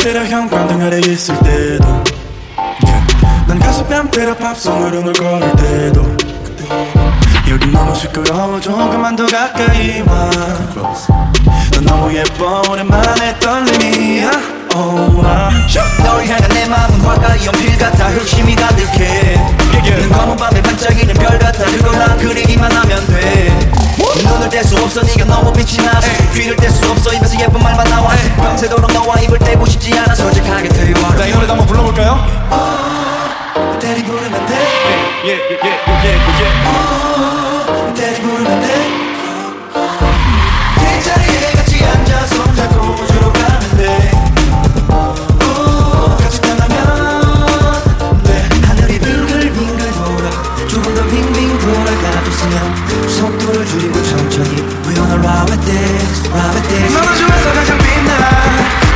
때려 형광등 아래 있을 때도 난 가슴 뺨 때려 팝송으로 널 걸을 때도 여긴 너무 시끄러워 조금만 더 가까이 와 넌 너무 예뻐 오랜만에 떨림이야 널 향한 내 마음은 화가 연필 같아 흑심이 가득해 는 검은 밤에 반짝이는 별 같아 그걸 난 그리기만 하면 돼 눈을 뗄 수 없어 네가 너무 빛이 나서 귀를 뗄 수 없어 입에서 예쁜 말만 나와 밤새도록 너와 입을 떼고 싶지 않아 솔직하게 대화 자 이 노래도 한번 불러볼까요? 때리 부르면 돼 때리 부르면 돼 그 자리에 같이 앉아 손잡고 우주로 가면 돼 같이 떠나면 돼 하늘이 빙글빙글 돌아 조금 더 빙빙 돌아가줬으면 속도를 줄이고 천천히 We wanna ride with this 너를 좋아서 가장 빛나